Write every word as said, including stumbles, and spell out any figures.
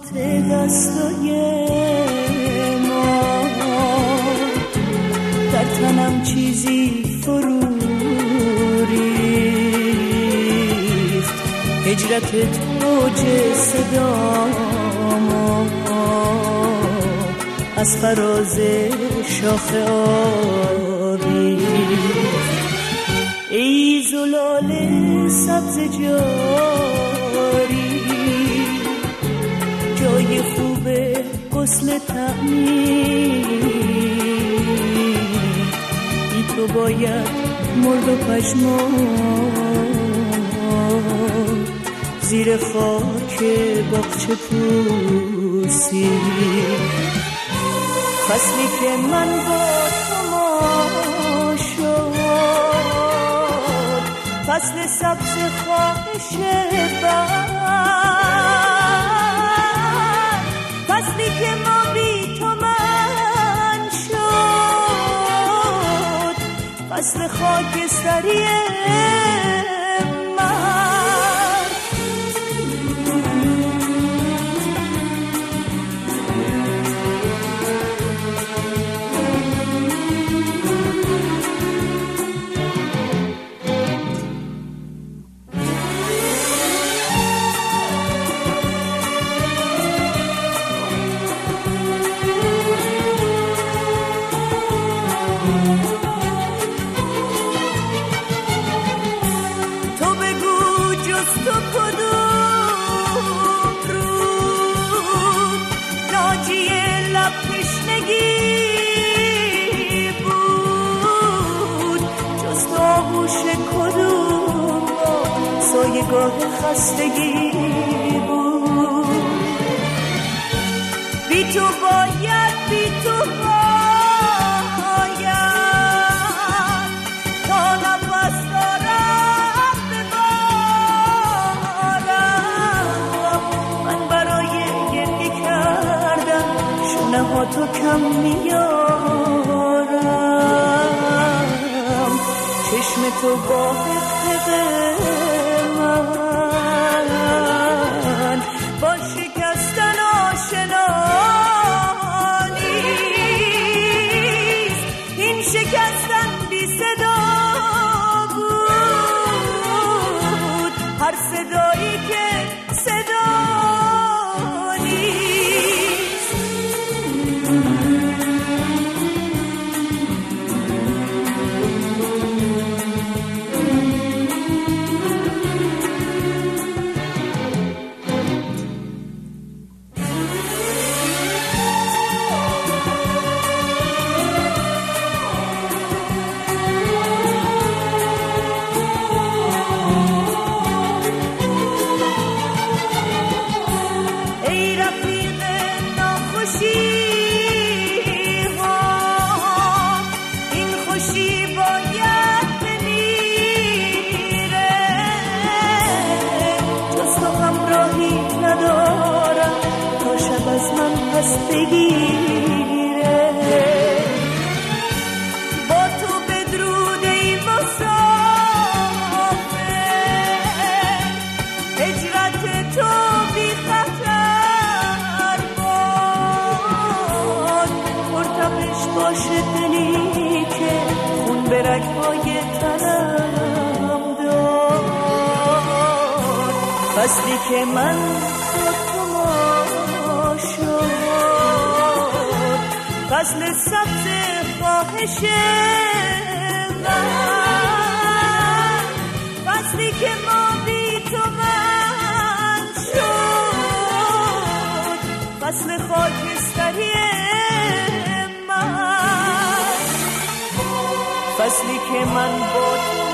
دستای ما، در تنم چیزی فرو ریخت، هجرتت اوج صدامو از فراز شاخه آبی. ای زلال سبز جاری، جای خوب غسل تعمیر، بی تو باید مرد و پژمرد زیر خاک باغچه پوسی. فصلی که من با تو ما شد، فصل سبز خواهش بر، فصلی که ما بی تو من شد، فصل خاکستری گاه خستگی بود. بی تو باید بی تو باید تا نفس دارم ببارم. من برای گریه کردن شونه ها تو کم میارم. چشم تو با حقه من با شکستن آشنا نیست. این شکستن بی صدا بود، هر صدایی که صدا نیست. بگیره با تو بدرود ای مسافر، هجرت تو بی خطر باد. مرتبش باشه دلی که خون به رگ‌های تنم داد. فصلی که من فصل سبز خواهش من، فصلی که ما بی تو من شد، فصل خاکستری من، فصلی که من با تو